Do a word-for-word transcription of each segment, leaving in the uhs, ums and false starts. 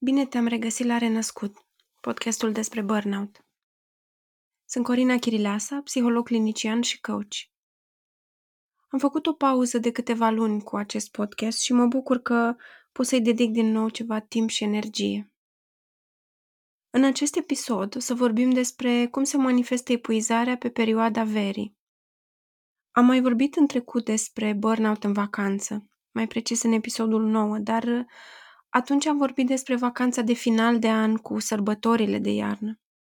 Bine te-am regăsit la Renăscut, podcastul despre burnout. Sunt Corina Chirileasa, psiholog clinician și coach. Am făcut o pauză de câteva luni cu acest podcast și mă bucur că pot să-i dedic din nou ceva timp și energie. În acest episod o să vorbim despre cum se manifestă epuizarea pe perioada verii. Am mai vorbit în trecut despre burnout în vacanță, mai precis în episodul nouă, dar atunci am vorbit despre vacanța de final de an cu sărbătorile de iarnă.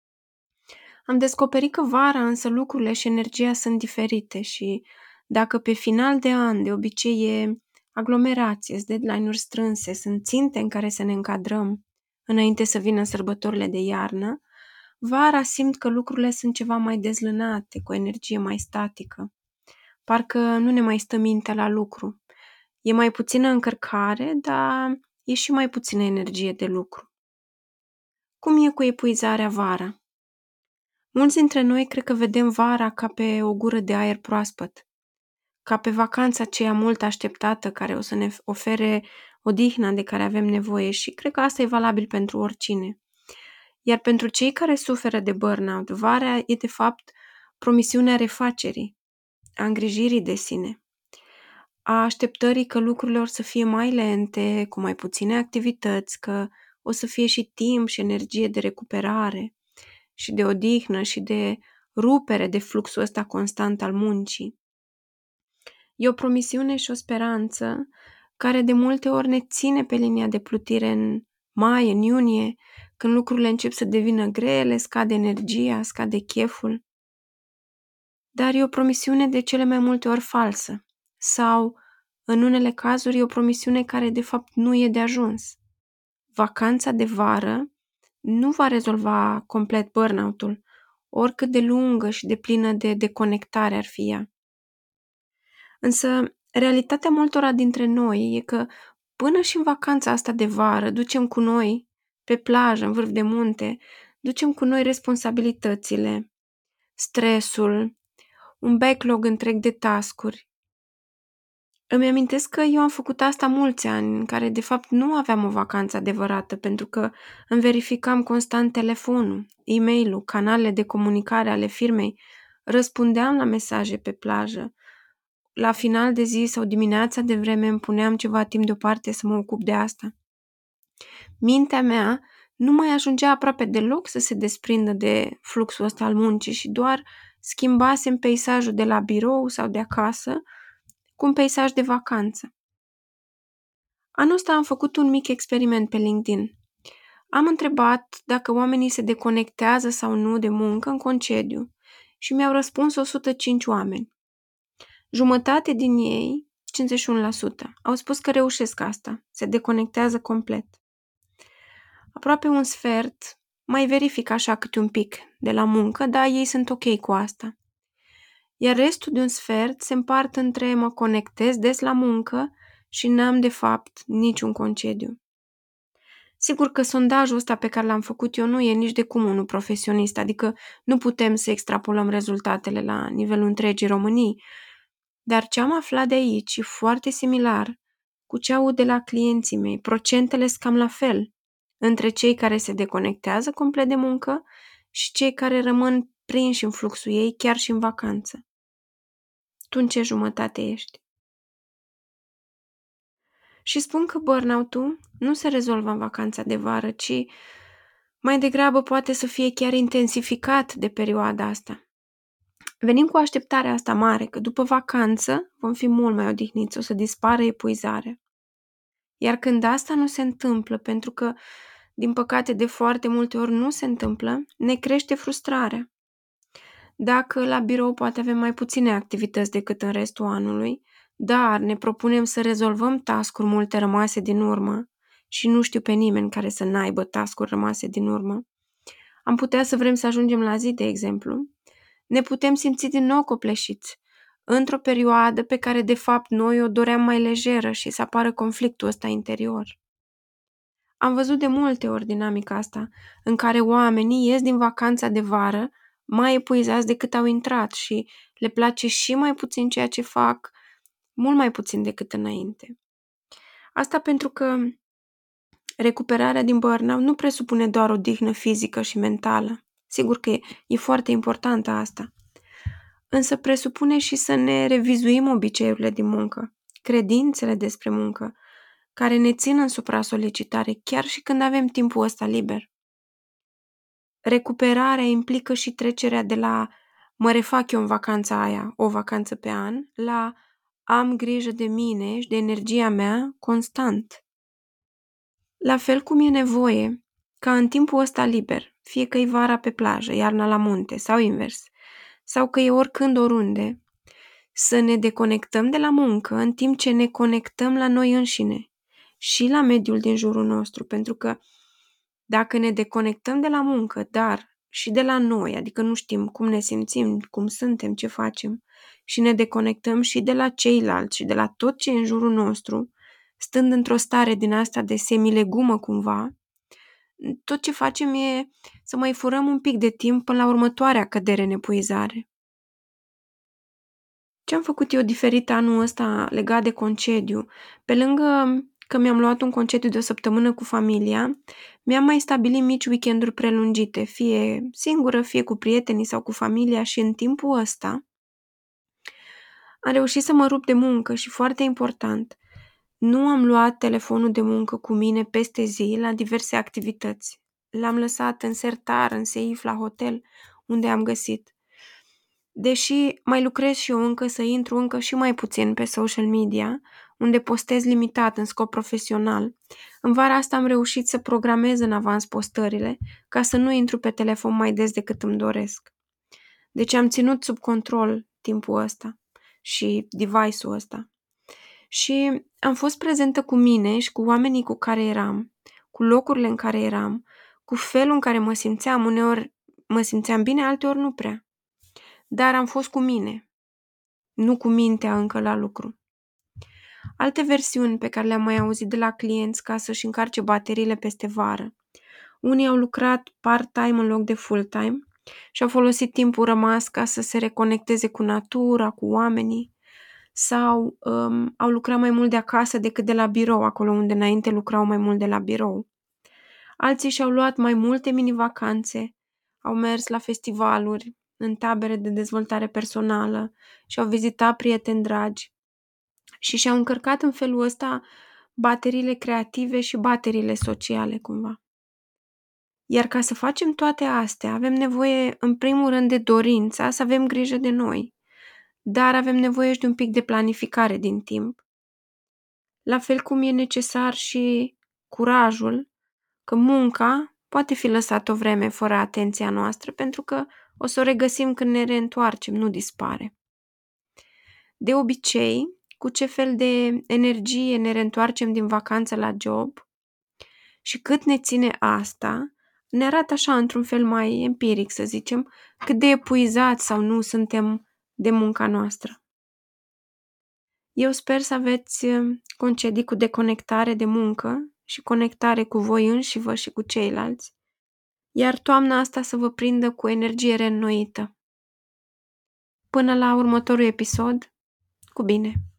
Am descoperit că vara însă lucrurile și energia sunt diferite și dacă pe final de an de obicei e aglomerație, deadline-uri strânse, sunt ținte în care să ne încadrăm înainte să vină sărbătorile de iarnă, vara simt că lucrurile sunt ceva mai dezlânate, cu o energie mai statică. Parcă nu ne mai stă mintea la lucru. E mai puțină încărcare, dar e și mai puțină energie de lucru. Cum e cu epuizarea vara? Mulți dintre noi cred că vedem vara ca pe o gură de aer proaspăt, ca pe vacanța aceea mult așteptată care o să ne ofere odihna de care avem nevoie și cred că asta e valabil pentru oricine. Iar pentru cei care suferă de burnout, vara e de fapt promisiunea refacerii, a îngrijirii de sine, a așteptării că lucrurile or să fie mai lente, cu mai puține activități, că o să fie și timp și energie de recuperare și de odihnă și de rupere de fluxul ăsta constant al muncii. E o promisiune și o speranță care de multe ori ne ține pe linia de plutire în mai, în iunie, când lucrurile încep să devină grele, scade energia, scade cheful. Dar e o promisiune de cele mai multe ori falsă sau, în unele cazuri, e o promisiune care de fapt nu e de ajuns. Vacanța de vară nu va rezolva complet burnout-ul, oricât de lungă și de plină de deconectare ar fi ea. Însă, realitatea multora dintre noi e că până și în vacanța asta de vară ducem cu noi, pe plajă, în vârf de munte, ducem cu noi responsabilitățile, stresul, un backlog întreg de task-uri. Îmi amintesc că eu am făcut asta mulți ani, în care de fapt nu aveam o vacanță adevărată, pentru că îmi verificam constant telefonul, e-mail-ul, canalele de comunicare ale firmei, răspundeam la mesaje pe plajă. La final de zi sau dimineața de vreme îmi puneam ceva timp deoparte să mă ocup de asta. Mintea mea nu mai ajungea aproape deloc să se desprindă de fluxul ăsta al muncii și doar schimbasem peisajul de la birou sau de acasă cu un peisaj de vacanță. Anul ăsta am făcut un mic experiment pe LinkedIn. Am întrebat dacă oamenii se deconectează sau nu de muncă în concediu și mi-au răspuns o sută cinci oameni. Jumătate din ei, cincizeci și unu la sută, au spus că reușesc asta, se deconectează complet. Aproape un sfert mai verific așa câte un pic de la muncă, dar ei sunt ok cu asta. Iar restul de un sfert se împart între mă conectez des la muncă și n-am de fapt niciun concediu. Sigur că sondajul ăsta pe care l-am făcut eu nu e nici de cum unul profesionist, adică nu putem să extrapolăm rezultatele la nivelul întregii Românii, dar ce am aflat de aici e foarte similar cu ce aud de la clienții mei. Procentele sunt cam la fel între cei care se deconectează complet de muncă și cei care rămân prinși în fluxul ei chiar și în vacanță. Tu în ce jumătate ești? Și spun că burnout-ul nu se rezolvă în vacanța de vară, ci mai degrabă poate să fie chiar intensificat de perioada asta. Venim cu așteptarea asta mare, că după vacanță vom fi mult mai odihniți, o să dispară epuizarea. Iar când asta nu se întâmplă, pentru că, din păcate, de foarte multe ori nu se întâmplă, ne crește frustrarea. Dacă la birou poate avem mai puține activități decât în restul anului, dar ne propunem să rezolvăm task-uri multe rămase din urmă și nu știu pe nimeni care să n-aibă task-uri rămase din urmă, am putea să vrem să ajungem la zi, de exemplu, ne putem simți din nou copleșiți, într-o perioadă pe care de fapt noi o doream mai lejeră și să apară conflictul ăsta interior. Am văzut de multe ori dinamica asta, în care oamenii ies din vacanța de vară mai epuizați decât au intrat și le place și mai puțin ceea ce fac, mult mai puțin decât înainte. Asta pentru că Recuperarea din burnout nu presupune doar o dihnă fizică și mentală. Sigur că e, e foarte importantă asta. Însă presupune și să ne revizuim obiceiurile din muncă, credințele despre muncă, care ne țin în supra-solicitare chiar și când avem timpul ăsta liber. Recuperarea implică și trecerea de la mă refac eu în vacanța aia, o vacanță pe an, la am grijă de mine și de energia mea constant. La fel cum e nevoie ca în timpul ăsta liber, fie că e vara pe plajă, iarna la munte sau invers, sau că e oricând oriunde, să ne deconectăm de la muncă în timp ce ne conectăm la noi înșine și la mediul din jurul nostru, pentru că dacă ne deconectăm de la muncă, dar și de la noi, adică nu știm cum ne simțim, cum suntem, ce facem, și ne deconectăm și de la ceilalți și de la tot ce e în jurul nostru, stând într-o stare din asta de semilegumă cumva, tot ce facem e să mai furăm un pic de timp până la următoarea cădere în epuizare. Ce am făcut eu diferit anul ăsta legat de concediu? Pe lângă că mi-am luat un concediu de o săptămână cu familia, mi-am mai stabilit mici weekenduri prelungite, fie singură, fie cu prietenii sau cu familia, și în timpul ăsta am reușit să mă rup de muncă și, foarte important, nu am luat telefonul de muncă cu mine peste zi la diverse activități. L-am lăsat în sertar, în seif, la hotel, unde am găsit. Deși mai lucrez și eu încă, să intru încă și mai puțin pe social media, unde postez limitat în scop profesional, în vara asta am reușit să programez în avans postările ca să nu intru pe telefon mai des decât îmi doresc. Deci am ținut sub control timpul ăsta și device-ul ăsta. Și am fost prezentă cu mine și cu oamenii cu care eram, cu locurile în care eram, cu felul în care mă simțeam. Uneori mă simțeam bine, alteori nu prea. Dar am fost cu mine, nu cu mintea încă la lucru. Alte versiuni pe care le-am mai auzit de la clienți ca să-și încarce bateriile peste vară. Unii au lucrat part-time în loc de full-time și au folosit timpul rămas ca să se reconecteze cu natura, cu oamenii, sau um, au lucrat mai mult de acasă decât de la birou, acolo unde înainte lucrau mai mult de la birou. Alții și-au luat mai multe mini-vacanțe, au mers la festivaluri, în tabere de dezvoltare personală și au vizitat prieteni dragi și și-au încărcat în felul ăsta bateriile creative și bateriile sociale, cumva. Iar ca să facem toate astea, avem nevoie, în primul rând, de dorința să avem grijă de noi, dar avem nevoie și de un pic de planificare din timp. La fel cum e necesar și curajul, că munca poate fi lăsată o vreme fără atenția noastră, pentru că o să o regăsim când ne reîntoarcem, nu dispare. De obicei, cu ce fel de energie ne reîntoarcem din vacanță la job și cât ne ține asta, ne arată așa, într-un fel mai empiric, să zicem, cât de epuizați sau nu suntem de munca noastră. Eu sper să aveți concedii cu deconectare de muncă și conectare cu voi înșivă și cu ceilalți, iar toamna asta să vă prindă cu energie reînnoită. Până la următorul episod, cu bine!